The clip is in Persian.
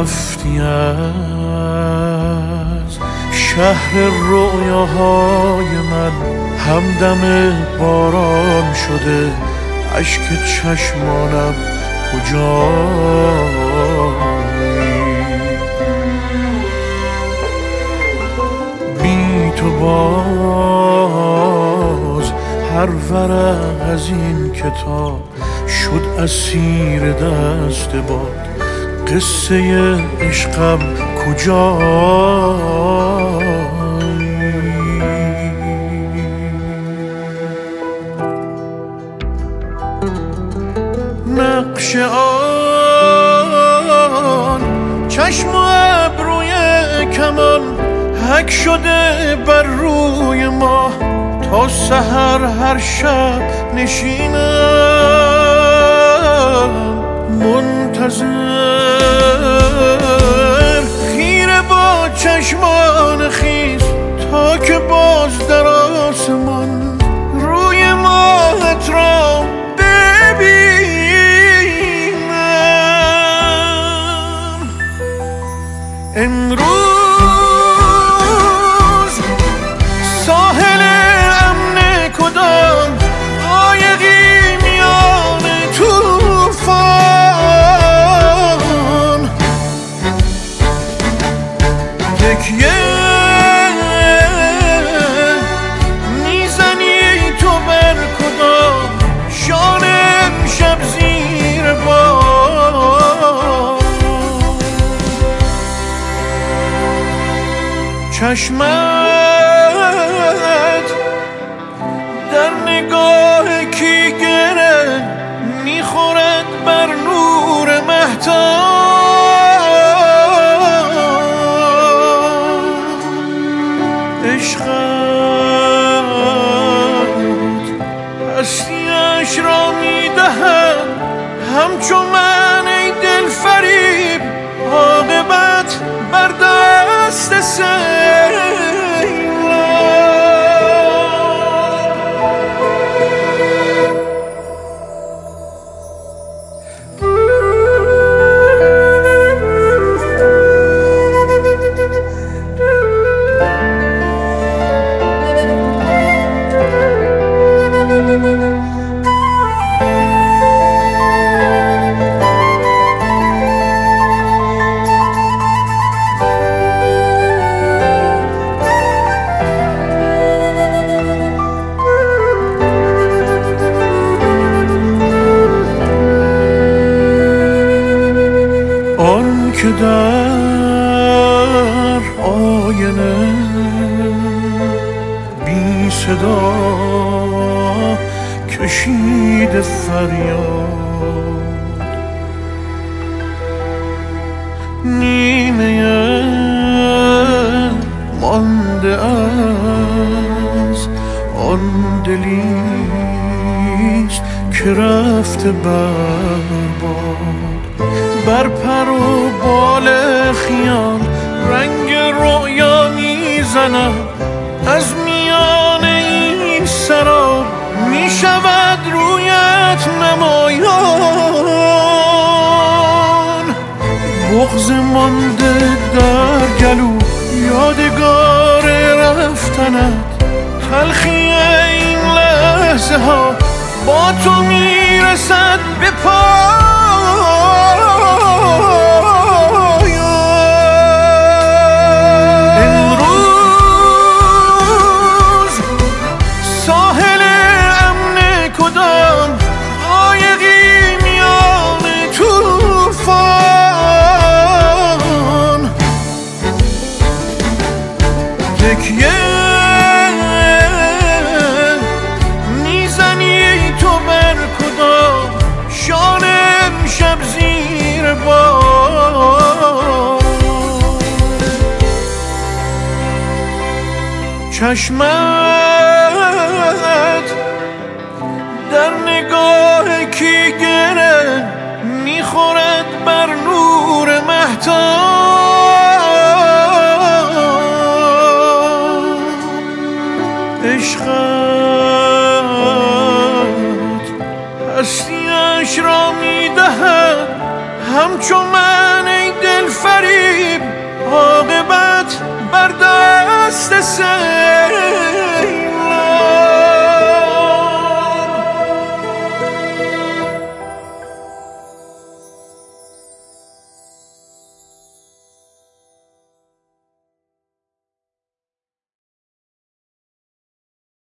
رفتی از شهر رویاهای من، همدم باران شده اشک چشمانم کجایی؟ بی تو باز هر ورق از این کتاب شد اسیر دست باد، قصه عشقم کجایی؟ نقش آن چشم و ابروی کمان حک شده بر روی ما، تا سحر هر شب نشینم منتظر، خیره با چشمان خیس تا که باز در آسمان روی ماهت را ببینم. امروز ساحل امن کدام قایقی میان طوفان، تکیه میزنی تو بر کدام شان امشب زیر باد؟ چشمت در نگاه کی گره میخورد بر نور مهتاب، عشقت هستیش را میدهد همچو من ای دل فریب، عاقبت بر دست که در آینه بی صدا کشید فریاد، نیمه مانده از آن دلیست که رفته برباد، بر پر و بال خیال رنگ رویا میزند، از میان این سراب میشود رویت نمایان، بغض مانده در گلو یادگار رفتنت، تلخی این لحظه ها با تو میرسد به پایان. امروز ساحل امن کدام قایقی میان طوفان، تکیه میزنی تو بر کدام شان امشب زیر باد؟ چشمت در نگاه کی گره میخورد بر نور مهتاب، عشقت هستیش را میدهد همچو من ای دل دل فریب عاقبت بر دست سر